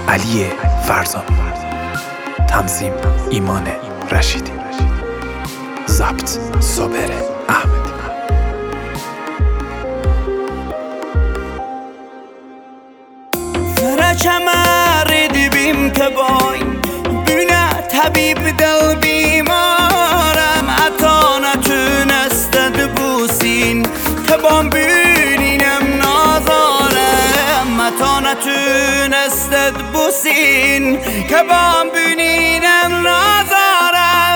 علی فرزان، تنظیم ایمان رشیدی، ضبط صابر احمد. فرچمری بیم که بای بینه طبیب دل بیمارم، حتی نتونستد بوسین که بام بینینم نازارم، حتی نتونستد بوسین که بام بینینم نازارم.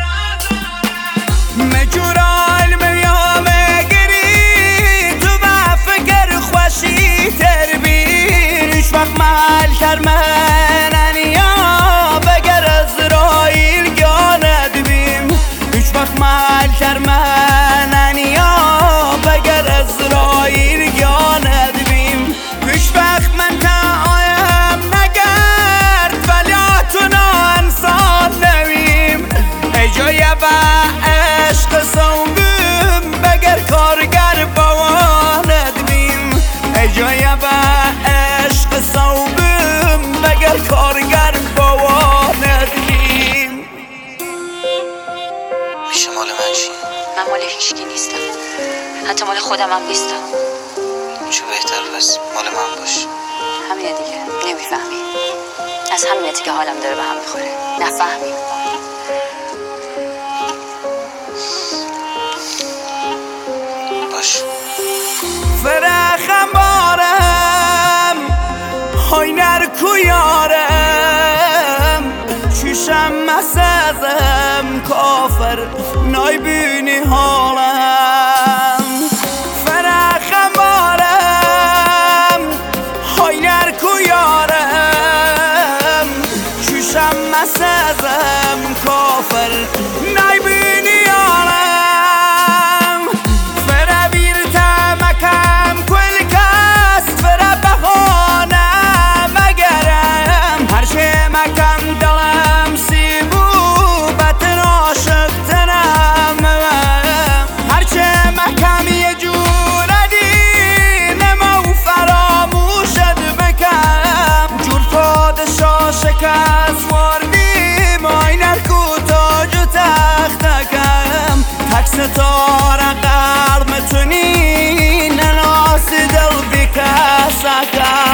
مجورال میام گری تو با فکر خوشی تربین، هیچ وقت محل کرمن انیا بگر ازرائیل گاند بیم، هیچ وقت محل کرمن انیا بگر ازرائیل گاند بیم. هیچ وقت من تعایم نگرد ولی اتونا انسان نویم، ای جای با عشق صوبیم بگر کارگر بواند بیم، ای جای با عشق صوبیم بگر کارگر بواند بیم. پیش مال من چی؟ من مال هیچکی نیستم، حتی مال خودم هم نیستم. چه بهتر پس مال من باش. همینه دیگه، نمیفهمی. از همینه که حالم داره به هم میخوره، نفهمی. باش. فرخم بارم های نرکو یارم، چوشم مسازم کافر نای بینی حالم. فرخم بارم های نرکو یارم، چوشم مسازم کافر نای بینی حالم. شکست واردیم آینر کوتاج و تختکم، تکس تار قلب متونی نناس دل بکسکم.